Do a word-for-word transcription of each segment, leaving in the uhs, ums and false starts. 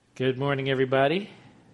Good morning, everybody.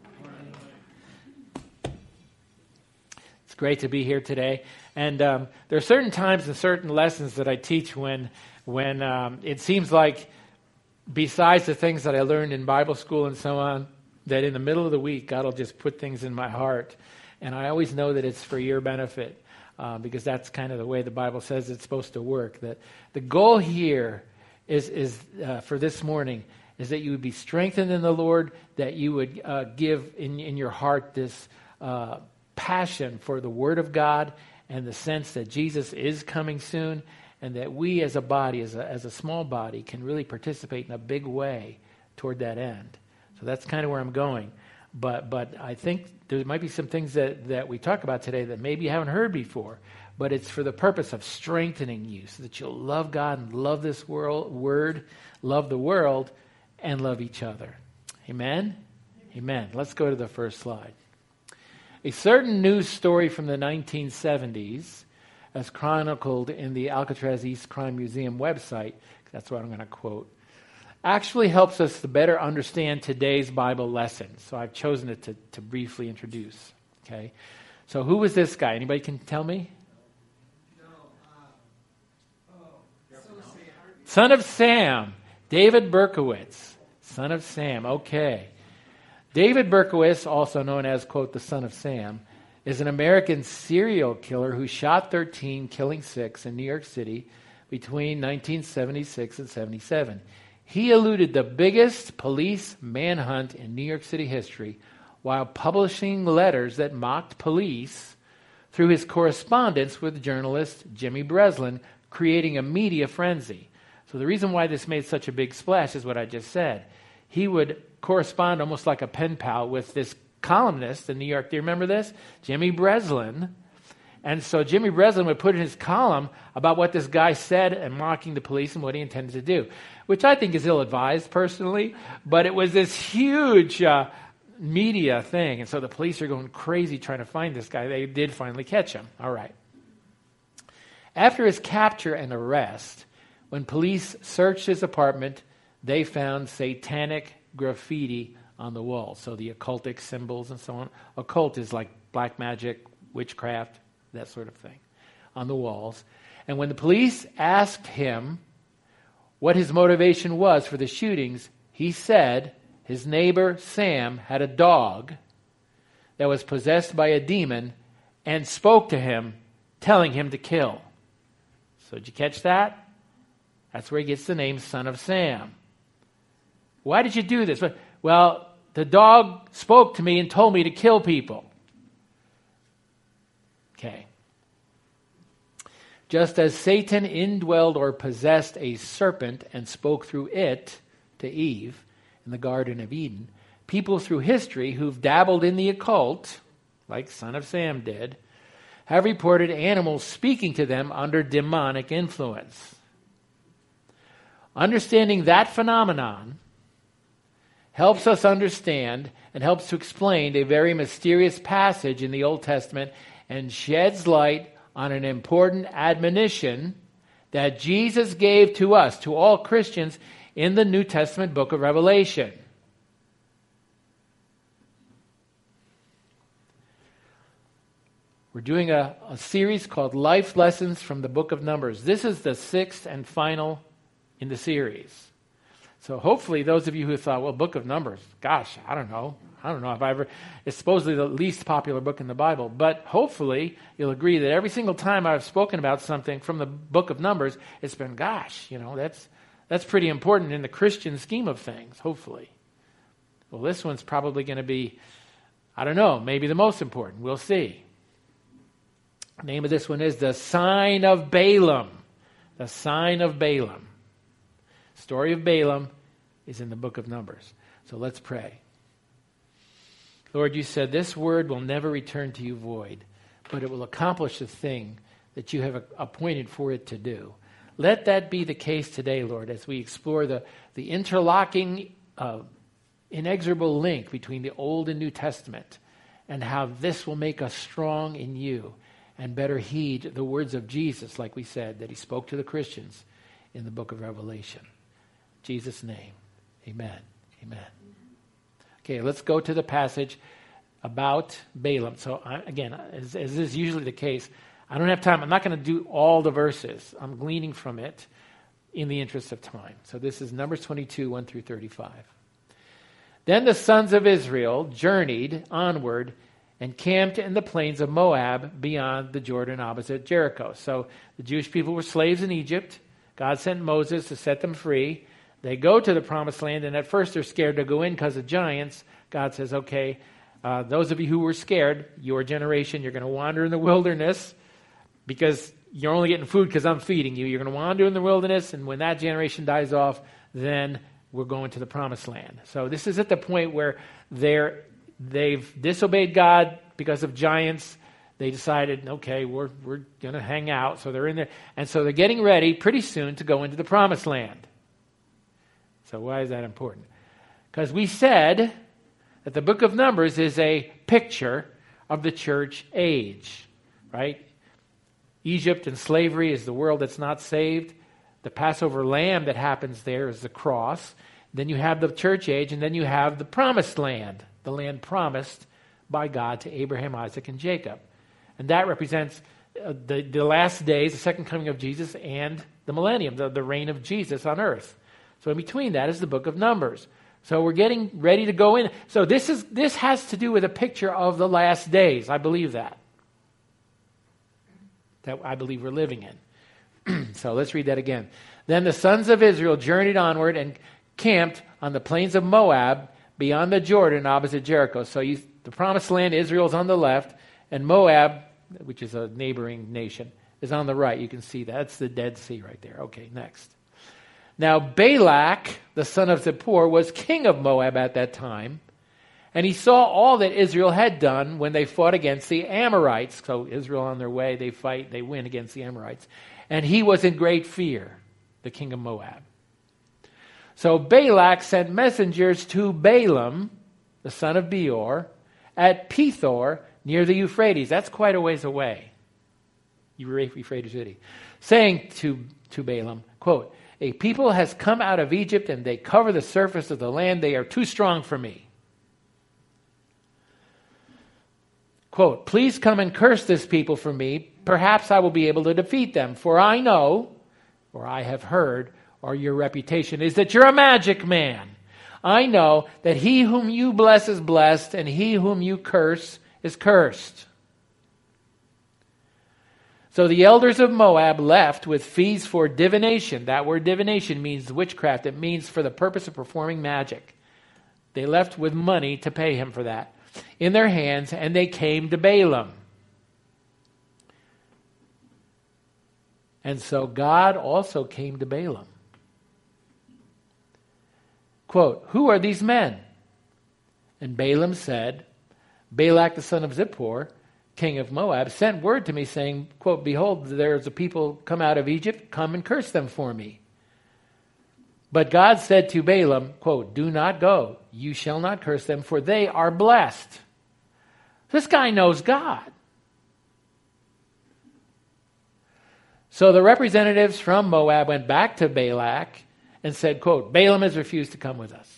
It's great to be here today. And um, there are certain times and certain lessons that I teach when, when um, it seems like, besides the things that I learned in Bible school and so on, that in the middle of the week, God will just put things in my heart. And I always know that it's for your benefit, uh, because that's kind of the way the Bible says it's supposed to work. That the goal here is, is uh, for this morning, is that you would be strengthened in the Lord, that you would uh, give in, in your heart this uh, passion for the Word of God and the sense that Jesus is coming soon, and that we as a body, as a, as a small body, can really participate in a big way toward that end. So that's kind of where I'm going. But but I think there might be some things that, that we talk about today that maybe you haven't heard before, but it's for the purpose of strengthening you so that you'll love God and love this world, word, love the world, and love each other. Amen? Amen. Let's go to the first slide. A certain news story from the nineteen seventies, as chronicled in the Alcatraz East Crime Museum website, that's what I'm going to quote, actually helps us to better understand today's Bible lesson. So I've chosen it to, to briefly introduce. Okay. So who was this guy? Anybody can tell me? No. Uh, oh, Son of Sam. Son of Sam. David Berkowitz, son of Sam. Okay. David Berkowitz, also known as, quote, the son of Sam, is an American serial killer who shot thirteen, killing six in New York City between nineteen seventy-six and seventy-seven. He eluded the biggest police manhunt in New York City history while publishing letters that mocked police through his correspondence with journalist Jimmy Breslin, creating a media frenzy. So the reason why this made such a big splash is what I just said. He would correspond almost like a pen pal with this columnist in New York. Do you remember this? Jimmy Breslin. And so Jimmy Breslin would put in his column about what this guy said and mocking the police and what he intended to do, which I think is ill-advised personally, but it was this huge uh, media thing. And so the police are going crazy trying to find this guy. They did finally catch him. All right. After his capture and arrest, when police searched his apartment, they found satanic graffiti on the wall. So the occultic symbols and so on. Occult is like black magic, witchcraft, that sort of thing, on the walls. And when the police asked him what his motivation was for the shootings, he said his neighbor Sam had a dog that was possessed by a demon and spoke to him, telling him to kill. So did you catch that? That's where he gets the name Son of Sam. Why did you do this? Well, the dog spoke to me and told me to kill people. Okay. Just as Satan indwelled or possessed a serpent and spoke through it to Eve in the Garden of Eden, people through history who've dabbled in the occult, like Son of Sam did, have reported animals speaking to them under demonic influence. Understanding that phenomenon helps us understand and helps to explain a very mysterious passage in the Old Testament and sheds light on an important admonition that Jesus gave to us, to all Christians, in the New Testament book of Revelation. We're doing a, a series called Life Lessons from the Book of Numbers. This is the sixth and final in the series. So hopefully those of you who thought, well, Book of Numbers, gosh, I don't know. I don't know if I ever, it's supposedly the least popular book in the Bible, but hopefully you'll agree that every single time I've spoken about something from the Book of Numbers, it's been, gosh, you know, that's that's pretty important in the Christian scheme of things, hopefully. Well, this one's probably going to be, I don't know, maybe the most important. We'll see. The name of this one is The Sign of Balaam. The Sign of Balaam. Story of Balaam is in the book of Numbers. So let's pray. Lord, you said this word will never return to you void, but it will accomplish the thing that you have appointed for it to do. Let that be the case today, Lord, as we explore the, the interlocking, uh, inexorable link between the Old and New Testament and how this will make us strong in you and better heed the words of Jesus, like we said, that he spoke to the Christians in the book of Revelation. In Jesus' name, amen. Amen. Okay, let's go to the passage about Balaam. So I, again, as, as is usually the case, I don't have time. I'm not going to do all the verses. I'm gleaning from it in the interest of time. So this is Numbers twenty-two, one through thirty-five. Then the sons of Israel journeyed onward and camped in the plains of Moab beyond the Jordan opposite Jericho. So the Jewish people were slaves in Egypt. God sent Moses to set them free. They go to the promised land, and at first they're scared to go in because of giants. God says, okay, uh, those of you who were scared, your generation, you're going to wander in the wilderness because you're only getting food because I'm feeding you. You're going to wander in the wilderness, and when that generation dies off, then we're going to the promised land. So this is at the point where they're, they've disobeyed God because of giants. They decided, okay, we're, we're going to hang out. So they're in there. And so they're getting ready pretty soon to go into the promised land. So why is that important? Because we said that the book of Numbers is a picture of the church age, right? Egypt and slavery is the world that's not saved. The Passover lamb that happens there is the cross. Then you have the church age, and then you have the promised land, the land promised by God to Abraham, Isaac, and Jacob. And that represents uh, the, the last days, the second coming of Jesus, and the millennium, the, the reign of Jesus on earth. So in between that is the book of Numbers. So we're getting ready to go in. So this is this has to do with a picture of the last days. I believe that. That I believe we're living in. So let's read that again. Then the sons of Israel journeyed onward and camped on the plains of Moab beyond the Jordan opposite Jericho. So you, the promised land, Israel's on the left, and Moab, which is a neighboring nation, is on the right. You can see that. That's the Dead Sea right there. Okay, next. Now Balak, the son of Zippor, was king of Moab at that time, and he saw all that Israel had done when they fought against the Amorites. So Israel on their way, they fight, they win against the Amorites. And he was in great fear, the king of Moab. So Balak sent messengers to Balaam, the son of Beor, at Pethor, near the Euphrates. That's quite a ways away. Euphrates City. Saying to, to Balaam, quote, "A people has come out of Egypt and they cover the surface of the land. They are too strong for me." Quote, "Please come and curse this people for me. Perhaps I will be able to defeat them. For I know, or I have heard, or your reputation is that you're a magic man. I know that he whom you bless is blessed, and he whom you curse is cursed." So the elders of Moab left with fees for divination. That word divination means witchcraft. It means for the purpose of performing magic. They left with money to pay him for that in their hands, and they came to Balaam. And so God also came to Balaam. Quote, "Who are these men?" And Balaam said, "Balak the son of Zippor, king of Moab, sent word to me saying, quote, behold, there's a people come out of Egypt, come and curse them for me. But God said to Balaam, quote, do not go, you shall not curse them, for they are blessed." This guy knows God. So the representatives from Moab went back to Balak and said, quote, "Balaam has refused to come with us."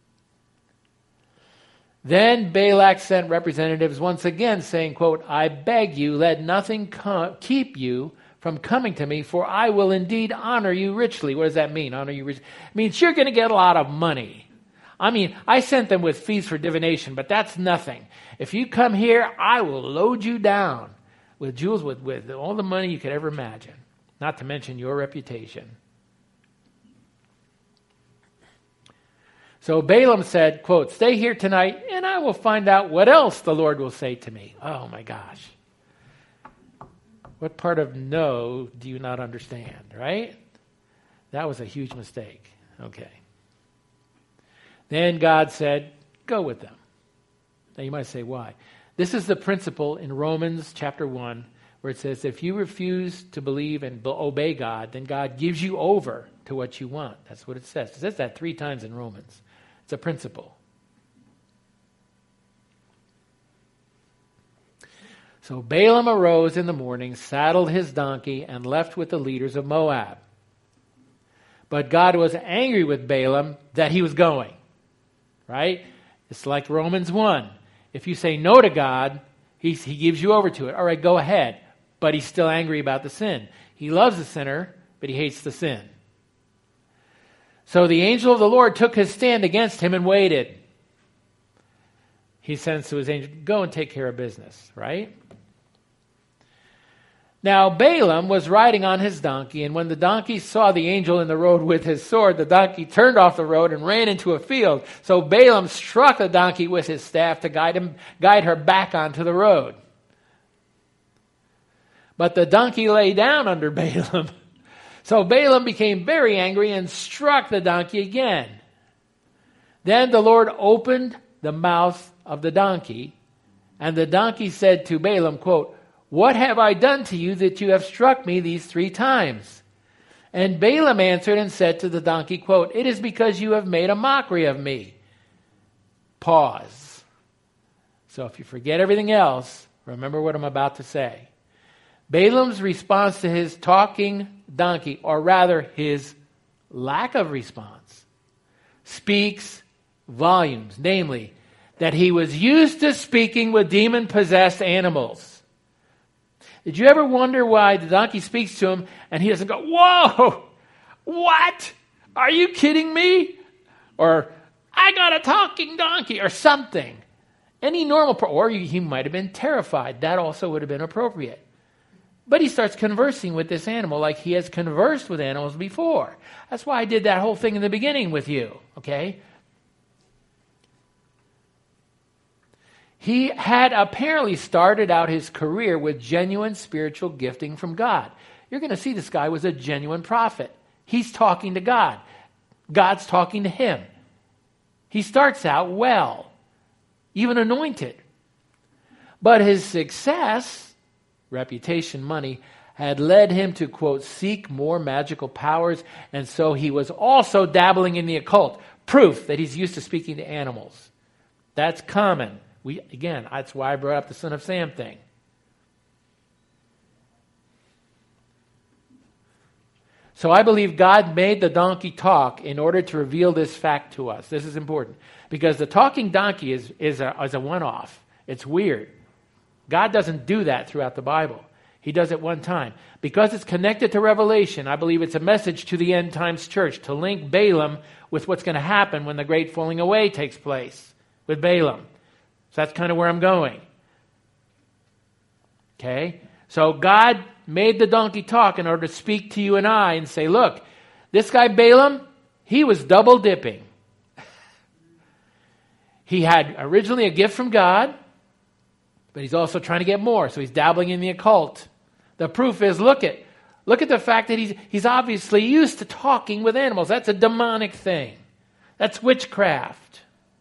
Then Balak sent representatives once again saying, quote, "I beg you, let nothing come, keep you from coming to me, for I will indeed honor you richly." What does that mean, honor you richly? It means you're going to get a lot of money. I mean, I sent them with fees for divination, but that's nothing. If you come here, I will load you down with jewels, with, with all the money you could ever imagine, not to mention your reputation. So Balaam said, quote, "Stay here tonight, and I will find out what else the Lord will say to me." Oh my gosh. What part of no do you not understand, right? That was a huge mistake. Okay. Then God said, "Go with them." Now you might say, why? This is the principle in Romans chapter one, where it says, if you refuse to believe and obey God, then God gives you over to what you want. That's what it says. It says that three times in Romans. It's a principle. So Balaam arose in the morning, saddled his donkey, and left with the leaders of Moab. But God was angry with Balaam that he was going. Right? It's like Romans one. If you say no to God, he, he gives you over to it. All right, go ahead. But he's still angry about the sin. He loves the sinner, but he hates the sin. So the angel of the Lord took his stand against him and waited. He sends to his angel, go and take care of business, right? Now Balaam was riding on his donkey, and when the donkey saw the angel in the road with his sword, the donkey turned off the road and ran into a field. So Balaam struck the donkey with his staff to guide him, guide her back onto the road. But the donkey lay down under Balaam. So Balaam became very angry and struck the donkey again. Then the Lord opened the mouth of the donkey, and the donkey said to Balaam, quote, "What have I done to you that you have struck me these three times?" And Balaam answered and said to the donkey, quote, "It is because you have made a mockery of me." Pause. So if you forget everything else, remember what I'm about to say. Balaam's response to his talking donkey, or rather his lack of response, speaks volumes, namely, that he was used to speaking with demon-possessed animals. Did you ever wonder why the donkey speaks to him and he doesn't go, "Whoa, what? Are you kidding me?" Or, "I got a talking donkey," or something. Any normal, pro- or he might have been terrified. That also would have been appropriate. But he starts conversing with this animal like he has conversed with animals before. That's why I did that whole thing in the beginning with you, okay? He had apparently started out his career with genuine spiritual gifting from God. You're going to see this guy was a genuine prophet. He's talking to God. God's talking to him. He starts out well, even anointed. But his success, reputation, money, had led him to, quote, seek more magical powers, and so he was also dabbling in the occult. Proof that he's used to speaking to animals. That's common. We, again, that's why I brought up the son of Sam thing. So I believe God made the donkey talk in order to reveal this fact to us. This is important. Because the talking donkey is, is, a, is a one-off. It's weird. God doesn't do that throughout the Bible. He does it one time. Because it's connected to Revelation, I believe it's a message to the end times church to link Balaam with what's going to happen when the great falling away takes place with Balaam. So that's kind of where I'm going. Okay? So God made the donkey talk in order to speak to you and I and say, look, this guy Balaam, he was double dipping. He had originally a gift from God, but he's also trying to get more. So he's dabbling in the occult. The proof is, look at, look at the fact that he's, he's obviously used to talking with animals. That's a demonic thing. That's witchcraft.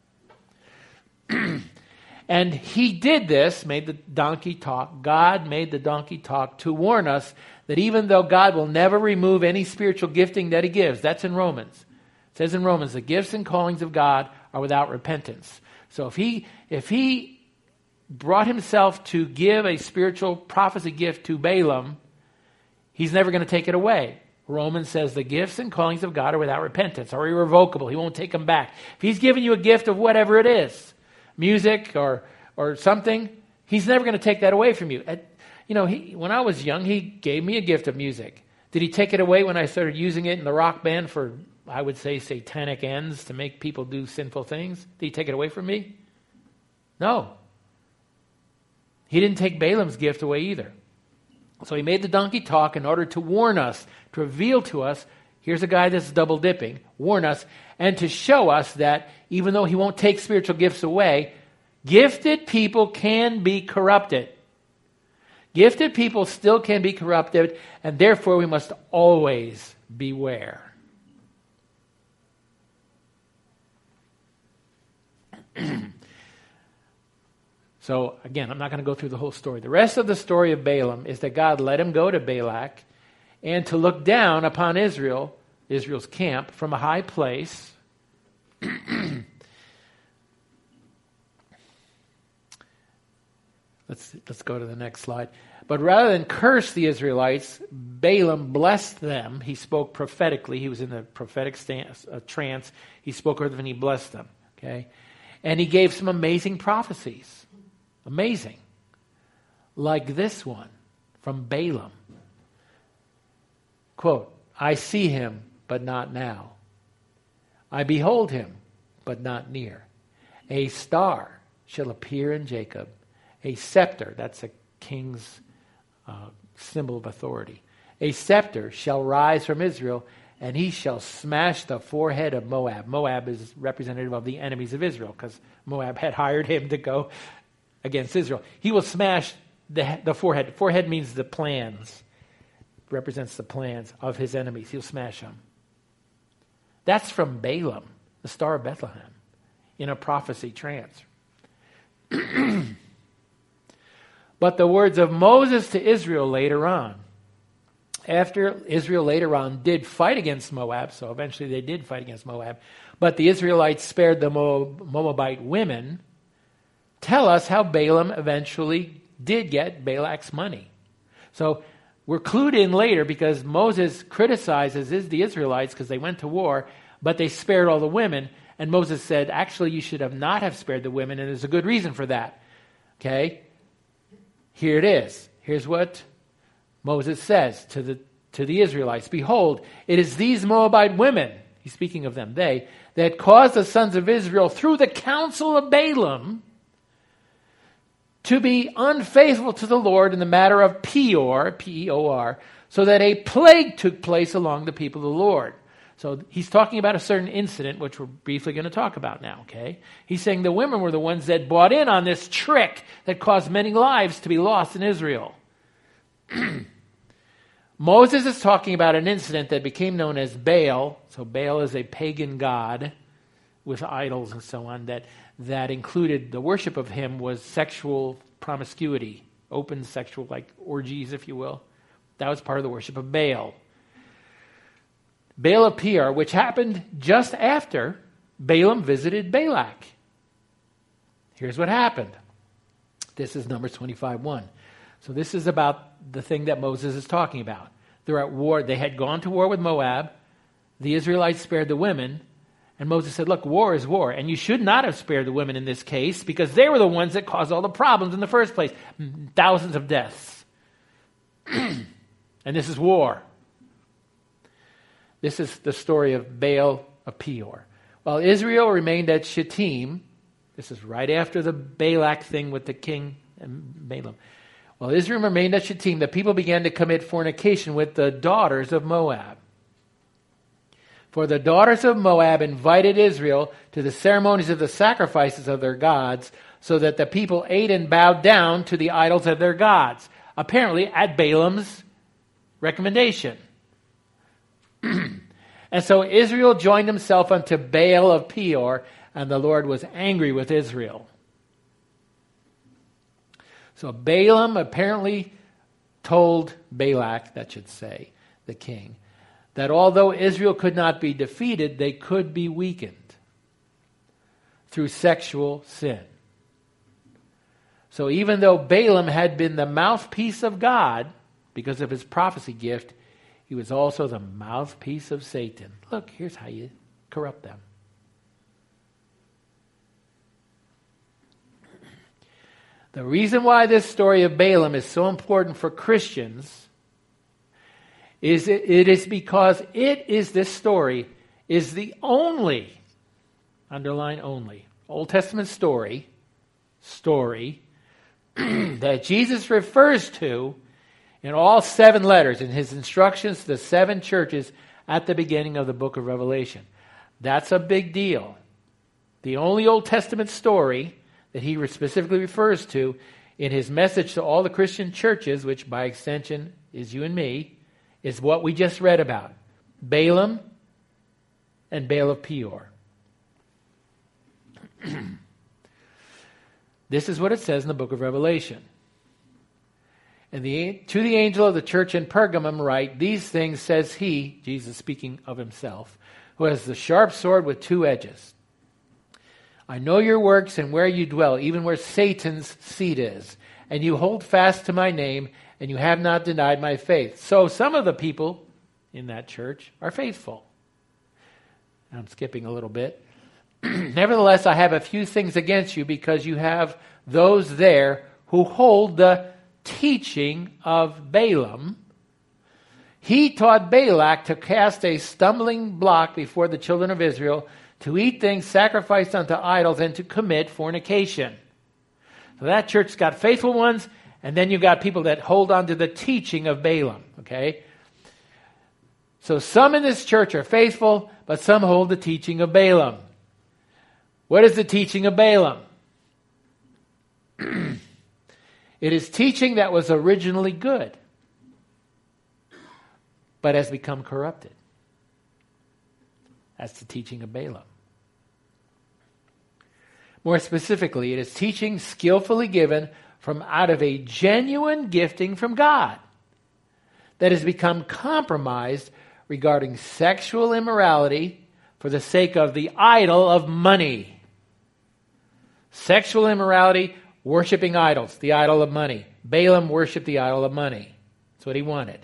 And he did this, made the donkey talk. God made the donkey talk to warn us that even though God will never remove any spiritual gifting that he gives, that's in Romans. It says in Romans, the gifts and callings of God are without repentance. So if he, if he brought himself to give a spiritual prophecy gift to Balaam, he's never going to take it away. Romans says the gifts and callings of God are without repentance, are irrevocable. He won't take them back. If he's given you a gift of whatever it is, music or or something, he's never going to take that away from you. At, you know, he, when I was young, he gave me a gift of music. Did he take it away when I started using it in the rock band for, I would say, satanic ends to make people do sinful things? Did he take it away from me? No. He didn't take Balaam's gift away either. So he made the donkey talk in order to warn us, to reveal to us, here's a guy that's double dipping, warn us, and to show us that even though he won't take spiritual gifts away, gifted people can be corrupted. Gifted people still can be corrupted, and therefore we must always beware. So, again, I'm not going to go through the whole story. The rest of the story of Balaam is that God let him go to Balak and to look down upon Israel, Israel's camp, from a high place. let's, let's go to the next slide. But rather than curse the Israelites, Balaam blessed them. He spoke prophetically. He was in the prophetic stance, uh, trance. He spoke over them and he blessed them. Okay? And he gave some amazing prophecies. Amazing. Like this one from Balaam. Quote, I see him, but not now. I behold him, but not near. A star shall appear in Jacob. A scepter, that's a king's uh, symbol of authority. A scepter shall rise from Israel, and he shall smash the forehead of Moab. Moab is representative of the enemies of Israel, because Moab had hired him to go against Israel. He will smash the, the forehead. Forehead means the plans. Represents the plans of his enemies. He'll smash them. That's from Balaam, the star of Bethlehem, in a prophecy trance. But the words of Moses to Israel later on, after Israel later on did fight against Moab, so eventually they did fight against Moab, but the Israelites spared the Moabite women, tell us how Balaam eventually did get Balak's money. So we're clued in later because Moses criticizes the Israelites because they went to war, but they spared all the women. And Moses said, actually, you should have not have spared the women, and there's a good reason for that. Okay? Here it is. Here's what Moses says to the to the Israelites. Behold, it is these Moabite women, he's speaking of them, they, that caused the sons of Israel through the counsel of Balaam to be unfaithful to the Lord in the matter of Peor, P E O R, so that a plague took place among the people of the Lord. So he's talking about a certain incident, which we're briefly going to talk about now, okay? He's saying the women were the ones that bought in on this trick that caused many lives to be lost in Israel. Moses is talking about an incident that became known as Baal. So Baal is a pagan god with idols and so on that, that included the worship of him was sexual promiscuity, open sexual, like orgies, if you will. That was part of the worship of Baal. Baal of Peor, which happened just after Balaam visited Balak. Here's what happened. This is Numbers twenty-five one. So this is about the thing that Moses is talking about. They're at war. They had gone to war with Moab. The Israelites spared the women. And Moses said, look, war is war. And you should not have spared the women in this case because they were the ones that caused all the problems in the first place. Thousands of deaths. And this is war. This is the story of Baal of Peor. While Israel remained at Shittim, this is right after the Balak thing with the king and Balaam. While Israel remained at Shittim, the people began to commit fornication with the daughters of Moab. For the daughters of Moab invited Israel to the ceremonies of the sacrifices of their gods, so that the people ate and bowed down to the idols of their gods, apparently at Balaam's recommendation. And so Israel joined himself unto Baal of Peor, and the Lord was angry with Israel. So Balaam apparently told Balak, that should say, the king, that although Israel could not be defeated, they could be weakened through sexual sin. So even though Balaam had been the mouthpiece of God because of his prophecy gift, he was also the mouthpiece of Satan. Look, here's how you corrupt them. The reason why this story of Balaam is so important for Christians is it, it is because it is this story is the only, underline only, Old Testament story, story that Jesus refers to in all seven letters, in his instructions to the seven churches at the beginning of the book of Revelation. That's a big deal. The only Old Testament story that he specifically refers to in his message to all the Christian churches, which by extension is you and me, is what we just read about. Balaam and Baal of Peor. This is what it says in the book of Revelation. And the, to the angel of the church in Pergamum write, these things says he, Jesus speaking of himself, who has the sharp sword with two edges. I know your works and where you dwell, even where Satan's seat is. And you hold fast to my name, and you have not denied my faith. So some of the people in that church are faithful. I'm skipping a little bit. Nevertheless, I have a few things against you because you have those there who hold the teaching of Balaam. He taught Balak to cast a stumbling block before the children of Israel, to eat things sacrificed unto idols, and to commit fornication. So that church's got faithful ones, and then you've got people that hold on to the teaching of Balaam. Okay? So some in this church are faithful, but some hold the teaching of Balaam. What is the teaching of Balaam? It is teaching that was originally good, but has become corrupted. That's the teaching of Balaam. More specifically, it is teaching skillfully given from out of a genuine gifting from God that has become compromised regarding sexual immorality for the sake of the idol of money. Sexual immorality, worshiping idols, the idol of money. Balaam worshiped the idol of money. That's what he wanted.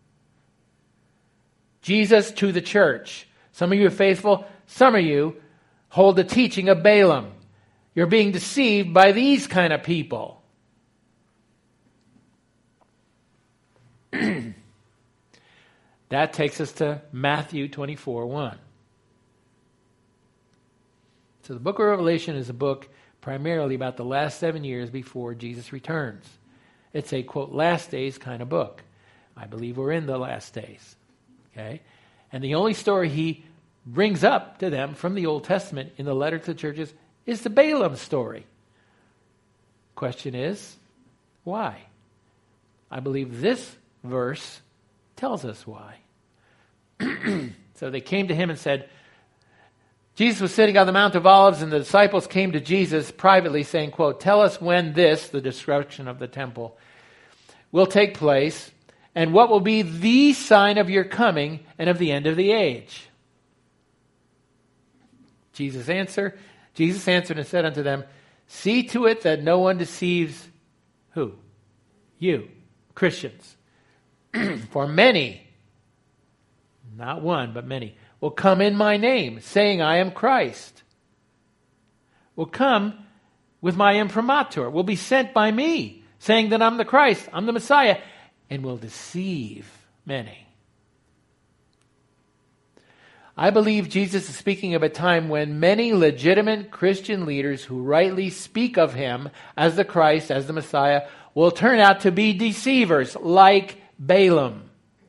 Jesus to the church. Some of you are faithful. Some of you hold the teaching of Balaam. You're being deceived by these kind of people. That takes us to Matthew twenty-four one. So the book of Revelation is a book primarily about the last seven years before Jesus returns. It's a, quote, last days kind of book. I believe we're in the last days. Okay? And the only story he brings up to them from the Old Testament in the letter to the churches is the Balaam story. Question is, why? I believe this verse tells us why. So they came to him and said, Jesus was sitting on the Mount of Olives, and the disciples came to Jesus privately saying, quote, tell us when this, the destruction of the temple, will take place, and what will be the sign of your coming and of the end of the age? Jesus answered, Jesus answered and said unto them, see to it that no one deceives who? You, Christians. For many, not one, but many, will come in my name, saying, I am Christ. Will come with my imprimatur, will be sent by me, saying that I'm the Christ, I'm the Messiah, and will deceive many. I believe Jesus is speaking of a time when many legitimate Christian leaders who rightly speak of him as the Christ, as the Messiah, will turn out to be deceivers like Balaam.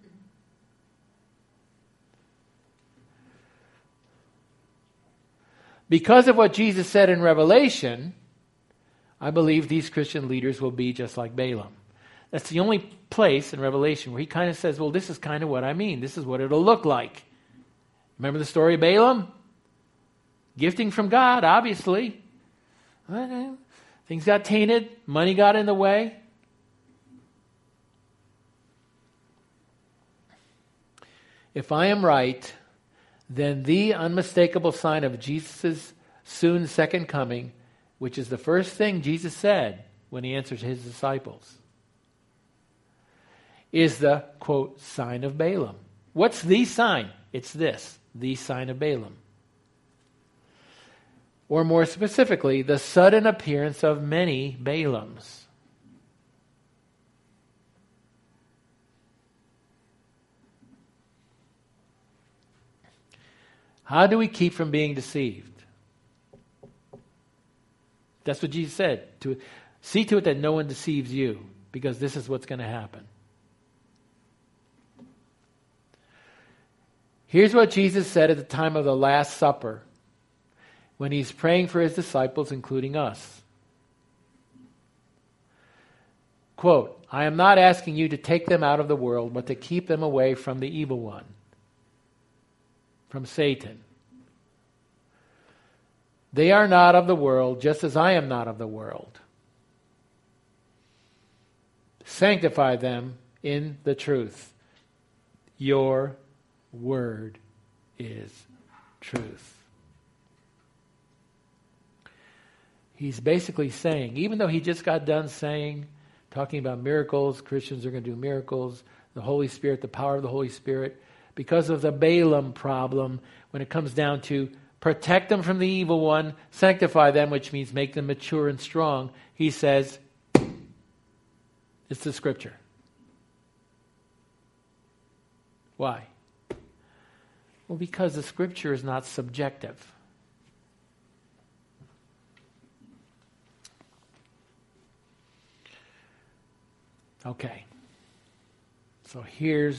Because of what Jesus said in Revelation, I believe these Christian leaders will be just like Balaam. That's the only place in Revelation where he kind of says, well, this is kind of what I mean. This is what it'll look like. Remember the story of Balaam? Gifting from God, obviously. Things got tainted. Money got in the way. If I am right, then the unmistakable sign of Jesus' soon second coming, which is the first thing Jesus said when he answered his disciples, is the, quote, sign of Balaam. What's the sign? It's this, the sign of Balaam. Or more specifically, the sudden appearance of many Balaams. How do we keep from being deceived? That's what Jesus said. To see to it that no one deceives you, because this is what's going to happen. Here's what Jesus said at the time of the Last Supper, when he's praying for his disciples, including us. Quote, I am not asking you to take them out of the world, but to keep them away from the evil one, from Satan. They are not of the world, just as I am not of the world. Sanctify them in the truth. Your word is truth. He's basically saying, even though he just got done saying, talking about miracles, Christians are going to do miracles, the Holy Spirit, the power of the Holy Spirit, because of the Balaam problem, when it comes down to protect them from the evil one, sanctify them, which means make them mature and strong. He says, it's the Scripture. Why? Well, because the Scripture is not subjective. Okay. So here's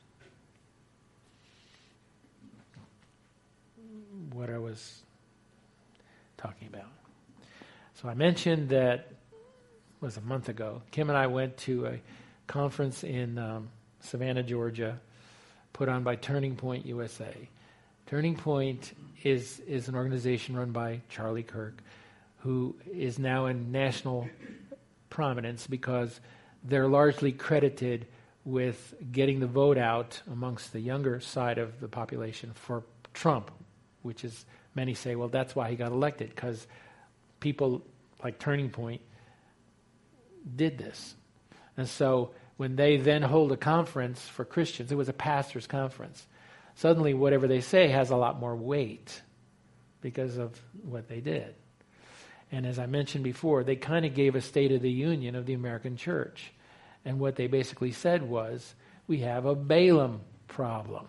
what I was talking about. So I mentioned that it was a month ago. Kim and I went to a conference in um, Savannah, Georgia, put on by Turning Point U S A. Turning Point is is an organization run by Charlie Kirk, who is now in national prominence because they're largely credited with getting the vote out amongst the younger side of the population for Trump, which is, many say, well, that's why he got elected, because people like Turning Point did this. And so when they then hold a conference for Christians, it was a pastor's conference, suddenly whatever they say has a lot more weight because of what they did. And as I mentioned before, they kind of gave a State of the Union of the American church. And what they basically said was, we have a Balaam problem.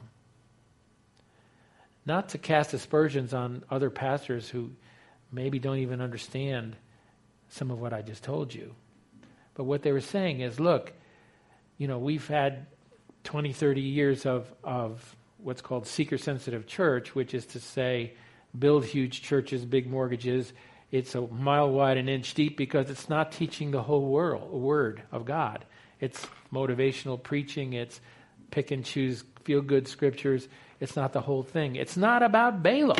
Not to cast aspersions on other pastors who maybe don't even understand some of what I just told you. But what they were saying is, look, you know, we've had twenty, thirty years of, of what's called seeker-sensitive church, which is to say, build huge churches, big mortgages. It's a mile wide, an inch deep, because it's not teaching the whole world, word of God. It's motivational preaching. It's pick and choose feel-good scriptures. It's not the whole thing. It's not about Balaam,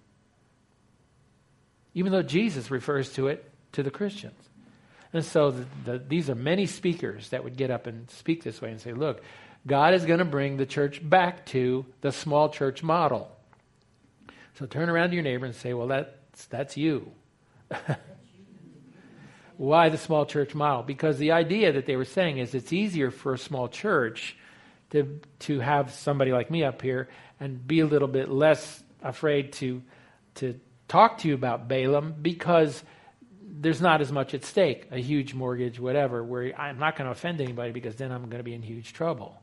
even though Jesus refers to it to the Christians. And so the, the, these are many speakers that would get up and speak this way and say, look, God is going to bring the church back to the small church model. So turn around to your neighbor and say, well, that's, that's you. Why the small church model? Because the idea that they were saying is it's easier for a small church to to have somebody like me up here and be a little bit less afraid to to talk to you about Balaam, because there's not as much at stake, a huge mortgage, whatever, where I'm not going to offend anybody because then I'm going to be in huge trouble.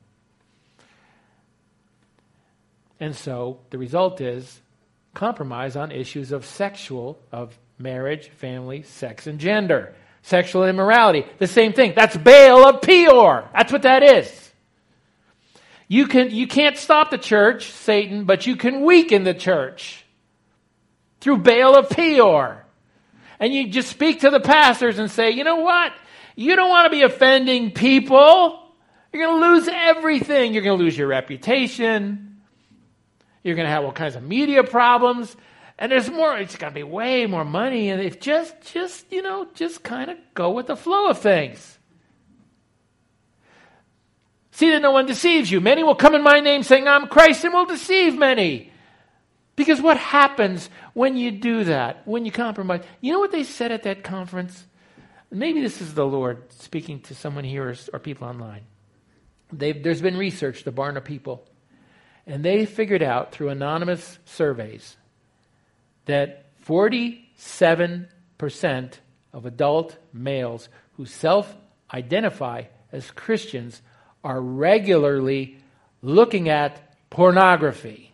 And so the result is compromise on issues of sexual, of marriage, family, sex, and gender. Sexual immorality, the same thing. That's Baal of Peor. That's what that is. You can you can't stop the church, Satan, but you can weaken the church through Baal of Peor. And you just speak to the pastors and say, you know what? You don't want to be offending people. You're going to lose everything. You're going to lose your reputation. You're going to have all kinds of media problems. And there's more, it's going to be way more money. And if just, just, you know, just kind of go with the flow of things. See that no one deceives you. Many will come in my name saying, I'm Christ, and will deceive many. Because what happens when you do that, when you compromise? You know what they said at that conference? Maybe this is the Lord speaking to someone here or, or people online. They've, there's been research, the Barna people. And they figured out through anonymous surveys that forty-seven percent of adult males who self-identify as Christians are regularly looking at pornography.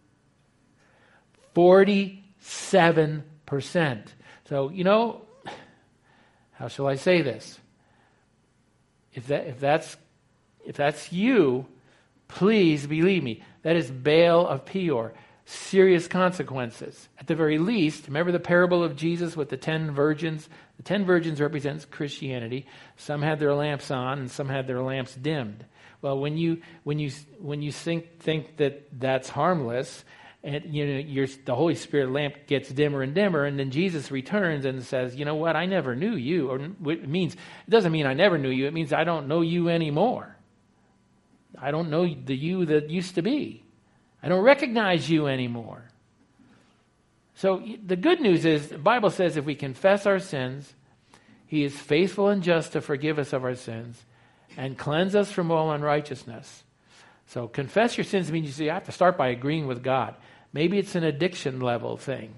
forty-seven percent. So, you know, how shall I say this? If that if that's if that's you, please believe me, that is Baal of Peor. Serious consequences. At the very least, remember the parable of Jesus with the ten virgins? The ten virgins represents Christianity. Some had their lamps on and some had their lamps dimmed. Well, when you when you when you think think that that's harmless, and you know your the Holy Spirit lamp gets dimmer and dimmer, and then Jesus returns and says, "You know what? I never knew you." Or it means it doesn't mean I never knew you. It means I don't know you anymore. I don't know the you that used to be. I don't recognize you anymore. So the good news is, the Bible says if we confess our sins, He is faithful and just to forgive us of our sins and cleanse us from all unrighteousness. So confess your sins means you see, I have to start by agreeing with God. Maybe it's an addiction level thing.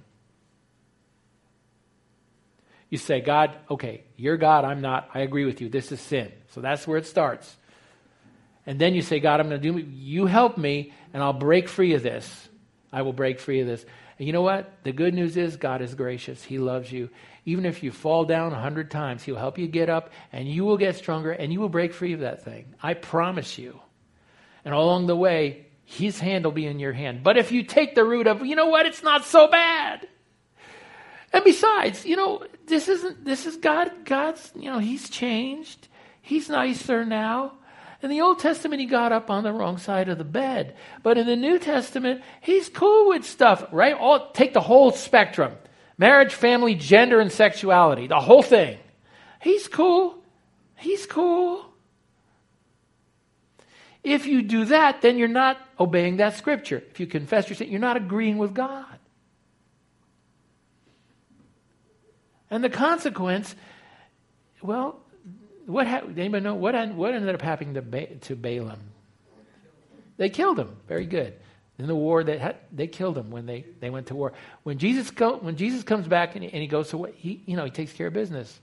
You say, God, okay, you're God, I'm not. I agree with you. This is sin. So that's where it starts. And then you say, God, I'm going to do, you help me, and I'll break free of this. I will break free of this. And you know what? The good news is God is gracious. He loves you. Even if you fall down a hundred times, He'll help you get up, and you will get stronger, and you will break free of that thing. I promise you. And along the way, His hand will be in your hand. But if you take the route of, you know what? It's not so bad. And besides, you know, this isn't, this is God, God's, you know, He's changed. He's nicer now. In the Old Testament, He got up on the wrong side of the bed. But in the New Testament, He's cool with stuff, right? All, take the whole spectrum. Marriage, family, gender, and sexuality. The whole thing. He's cool. He's cool. If you do that, then you're not obeying that scripture. If you confess your sin, you're not agreeing with God. And the consequence, well, what ha- anybody know what what ended up happening to ba- to Balaam? They killed him. Very good. In the war, they had, they killed him when they, they went to war. When Jesus go, when Jesus comes back and he, and he goes to what he you know he takes care of business.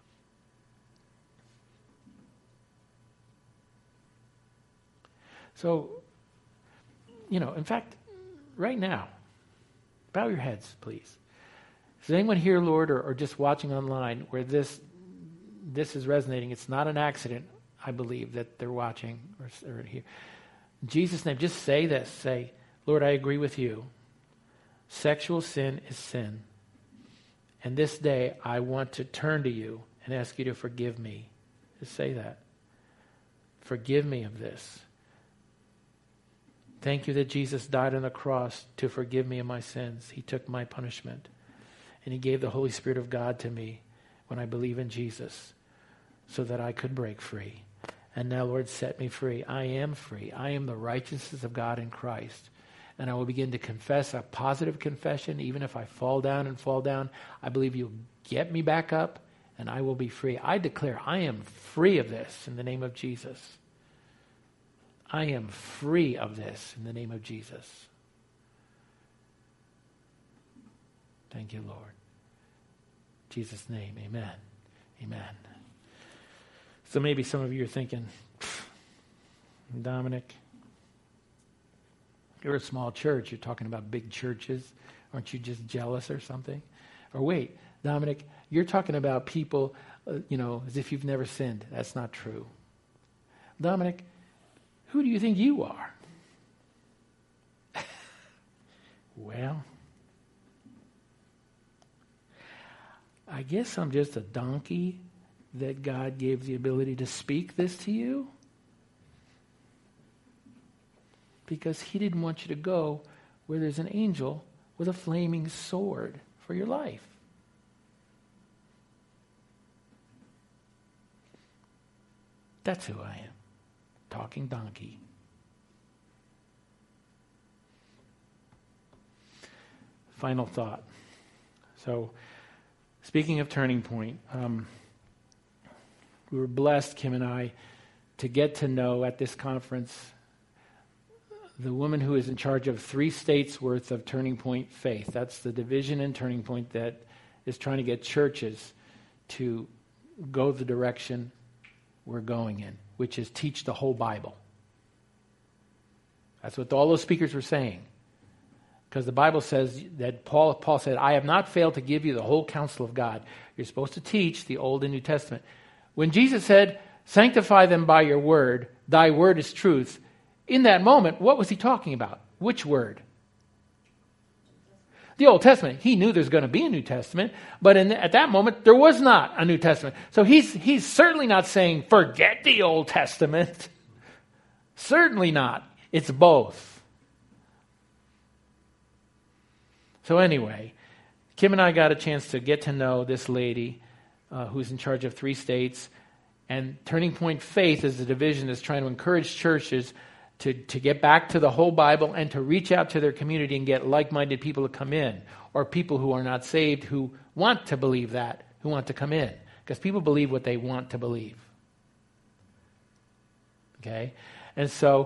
So, you know, in fact, right now, bow your heads, please. Is there anyone here, Lord, or, or just watching online where this this is resonating? It's not an accident, I believe, that they're watching or, or here. In Jesus' name, just say this. Say, Lord, I agree with you. Sexual sin is sin. And this day, I want to turn to you and ask you to forgive me. Just say that. Forgive me of this. Thank you that Jesus died on the cross to forgive me of my sins. He took my punishment. And He gave the Holy Spirit of God to me when I believe in Jesus so that I could break free. And now, Lord, set me free. I am free. I am the righteousness of God in Christ. And I will begin to confess a positive confession. Even if I fall down and fall down, I believe You'll get me back up and I will be free. I declare I am free of this in the name of Jesus. I am free of this in the name of Jesus. Thank you, Lord. In Jesus' name, amen. Amen. So maybe some of you are thinking, Dominic, you're a small church. You're talking about big churches. Aren't you just jealous or something? Or wait, Dominic, you're talking about people, uh, you know, as if you've never sinned. That's not true. Dominic, who do you think you are? Well, I guess I'm just a donkey that God gave the ability to speak this to you. Because He didn't want you to go where there's an angel with a flaming sword for your life. That's who I am. Talking donkey. Final thought. So, speaking of Turning Point, um, we were blessed, Kim and I, to get to know at this conference the woman who is in charge of three states worth of Turning Point Faith. That's the division in Turning Point that is trying to get churches to go the direction we're going in, which is teach the whole Bible. That's what all those speakers were saying. Because the Bible says that Paul, Paul said, I have not failed to give you the whole counsel of God. You're supposed to teach the Old and New Testament. When Jesus said, sanctify them by your word, thy word is truth, in that moment, what was He talking about? Which word? The Old Testament. He knew there's going to be a New Testament, but in, at that moment, there was not a New Testament. So he's, he's certainly not saying, forget the Old Testament. Certainly not. It's both. So anyway, Kim and I got a chance to get to know this lady uh, who's in charge of three states. And Turning Point Faith is a division that's trying to encourage churches to, to get back to the whole Bible and to reach out to their community and get like-minded people to come in, or people who are not saved who want to believe that, who want to come in. Because people believe what they want to believe. Okay? And so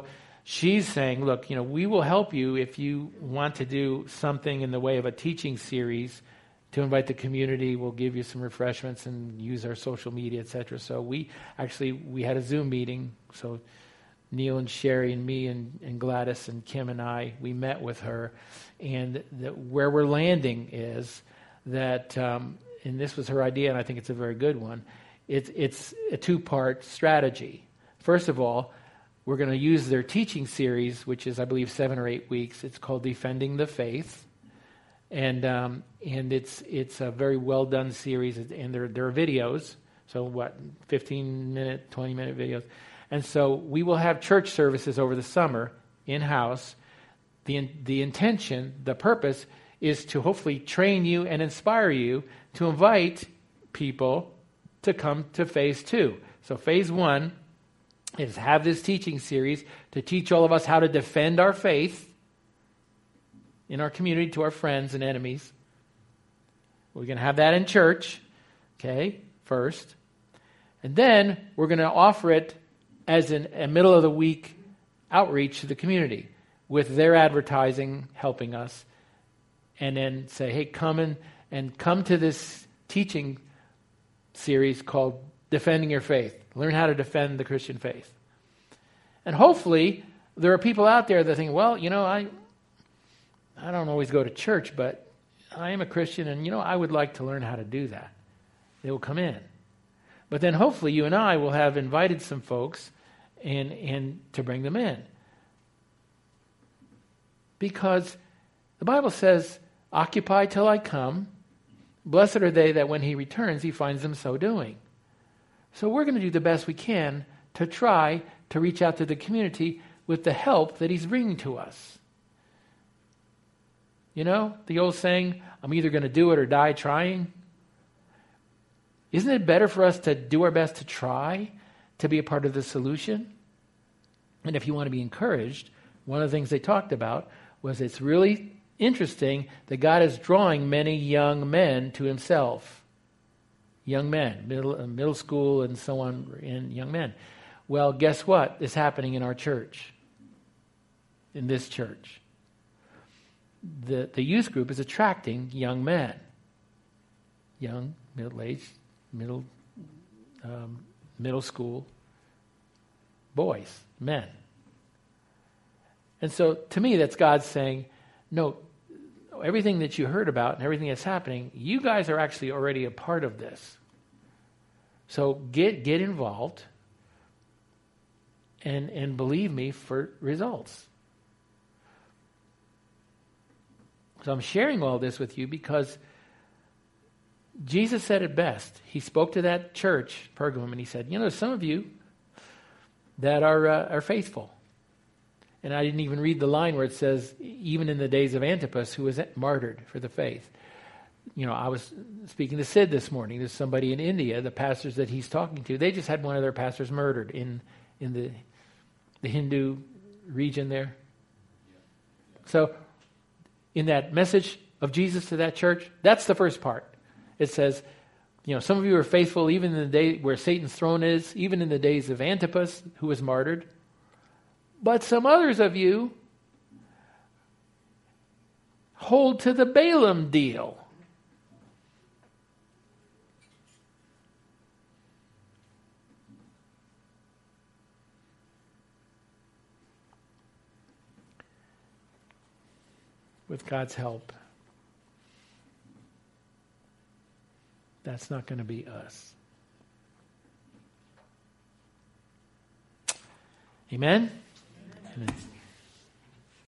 she's saying, look, you know, we will help you if you want to do something in the way of a teaching series to invite the community. We'll give you some refreshments and use our social media, et cetera. So we actually, we had a Zoom meeting. So Neil and Sherry and me and, and Gladys and Kim and I, we met with her. And the, where we're landing is that, um, and this was her idea, and I think it's a very good one, it's, it's a two-part strategy. First of all, we're going to use their teaching series, which is, I believe, seven or eight weeks. It's called Defending the Faith. And um, and it's it's a very well done series, and there there are videos. So what, fifteen minute, twenty minute videos, and so we will have church services over the summer in house. the The intention, the purpose, is to hopefully train you and inspire you to invite people to come to phase two. So phase one is have this teaching series to teach all of us how to defend our faith in our community to our friends and enemies. We're going to have that in church, okay, first. And then we're going to offer it as an, a middle of the week outreach to the community with their advertising helping us. And then say, hey, come in and come to this teaching series called Defending Your Faith. Learn how to defend the Christian faith. And hopefully there are people out there that think, well, you know, I... I don't always go to church, but I am a Christian, and, you know, I would like to learn how to do that. They will come in. But then hopefully you and I will have invited some folks and, and to bring them in. Because the Bible says, occupy till I come. Blessed are they that when he returns, he finds them so doing. So we're going to do the best we can to try to reach out to the community with the help that he's bringing to us. You know, the old saying, I'm either going to do it or die trying. Isn't it better for us to do our best to try to be a part of the solution? And if you want to be encouraged, one of the things they talked about was it's really interesting that God is drawing many young men to himself. Young men, middle, middle school and so on, and young men. Well, guess what is happening in our church, in this church? The, the youth group is attracting young men, young, middle-aged, middle, um, middle school boys, men. And so to me, that's God saying, no, everything that you heard about and everything that's happening, you guys are actually already a part of this. So get get involved and and believe me for results. So I'm sharing all this with you because Jesus said it best. He spoke to that church, Pergamum, and he said, you know, some of you that are uh, are faithful. And I didn't even read the line where it says, even in the days of Antipas, who was martyred for the faith. You know, I was speaking to Sid this morning. There's somebody in India, the pastors that he's talking to, they just had one of their pastors murdered in in the the Hindu region there. So in that message of Jesus to that church, that's the first part. It says, you know, some of you are faithful even in the day where Satan's throne is, even in the days of Antipas, who was martyred. But some others of you hold to the Balaam deal. With God's help, that's not going to be us. Amen? Amen.